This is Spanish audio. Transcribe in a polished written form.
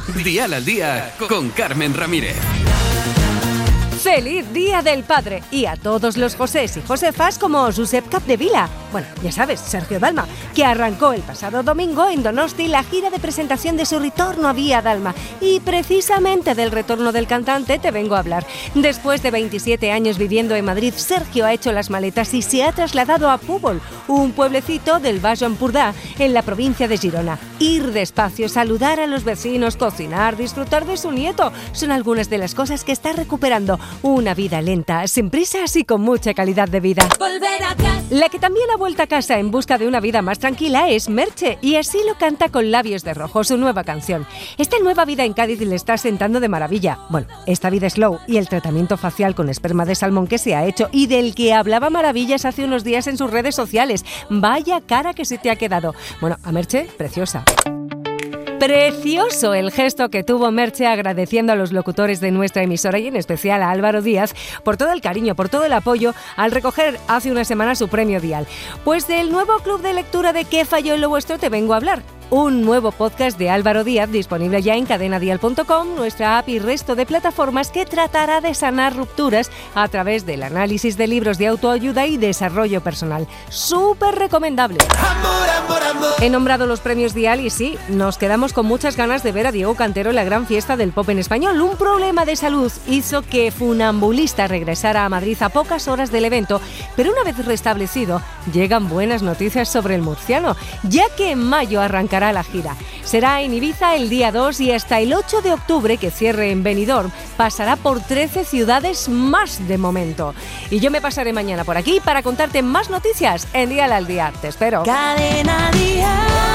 Dial al Día con Carmen Ramírez. ¡Feliz Día del Padre! Y a todos los Josés y Josefas como Josep Capdevila. Bueno, ya sabes, Sergio Dalma, que arrancó el pasado domingo en Donosti la gira de presentación de su retorno a Vía Dalma. Y precisamente del retorno del cantante te vengo a hablar. Después de 27 años viviendo en Madrid, Sergio ha hecho las maletas y se ha trasladado a Púbol, un pueblecito del Baix Empordà, en la provincia de Girona. Ir despacio, saludar a los vecinos, cocinar, disfrutar de su nieto, son algunas de las cosas que está recuperando. Una vida lenta, sin prisas y con mucha calidad de vida. Volver a casa. La que también ha vuelto a casa en busca de una vida más tranquila es Merche, y así lo canta con Labios de Rojo, su nueva canción. Esta nueva vida en Cádiz le está sentando de maravilla. Bueno, esta vida slow y el tratamiento facial con esperma de salmón que se ha hecho y del que hablaba maravillas hace unos días en sus redes sociales. Vaya cara que se te ha quedado. Bueno, a Merche, preciosa. Precioso el gesto que tuvo Merche agradeciendo a los locutores de nuestra emisora y en especial a Álvaro Díaz por todo el cariño, por todo el apoyo al recoger hace una semana su premio Dial. Pues del nuevo club de lectura de ¿Qué falló en lo vuestro? Te vengo a hablar. Un nuevo podcast de Álvaro Díaz disponible ya en cadenadial.com, nuestra app y resto de plataformas, que tratará de sanar rupturas a través del análisis de libros de autoayuda y desarrollo personal. ¡Súper recomendable! He nombrado los premios Dial y sí, nos quedamos con muchas ganas de ver a Diego Cantero en la gran fiesta del pop en español. Un problema de salud hizo que Funambulista regresara a Madrid a pocas horas del evento, pero una vez restablecido, llegan buenas noticias sobre el murciano, ya que en mayo arrancará la gira. Será en Ibiza el día 2 y hasta el 8 de octubre, que cierre en Benidorm, pasará por 13 ciudades más de momento. Y yo me pasaré mañana por aquí para contarte más noticias en Dial al Día. Te espero. Cadena Dial.